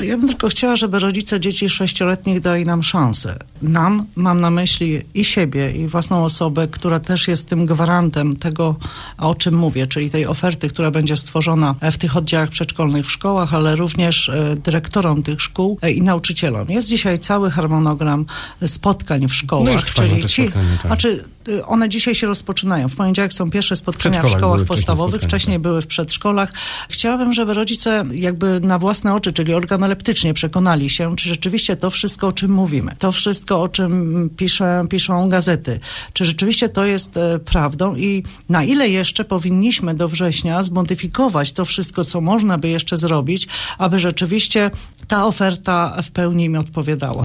Znaczy, ja bym tylko chciała, żeby rodzice dzieci 6-letnich dali nam szansę. Nam, mam na myśli i siebie, i własną osobę, która też jest tym gwarantem tego, o czym mówię, czyli tej oferty, która będzie stworzona w tych oddziałach przedszkolnych w szkołach, ale również dyrektorom tych szkół i nauczycielom. Jest dzisiaj cały harmonogram spotkań w szkołach. No już trwają te spotkania, tak. Znaczy, one dzisiaj się rozpoczynają. W poniedziałek są pierwsze spotkania w szkołach podstawowych, wcześniej były w przedszkolach. Chciałabym, żeby rodzice jakby na własne oczy, czyli organoleptycznie przekonali się, czy rzeczywiście to wszystko, o czym mówimy, to wszystko, o czym piszą gazety, czy rzeczywiście to jest prawdą i na ile jeszcze powinniśmy do września zmodyfikować to wszystko, co można by jeszcze zrobić, aby rzeczywiście ta oferta w pełni im odpowiadała.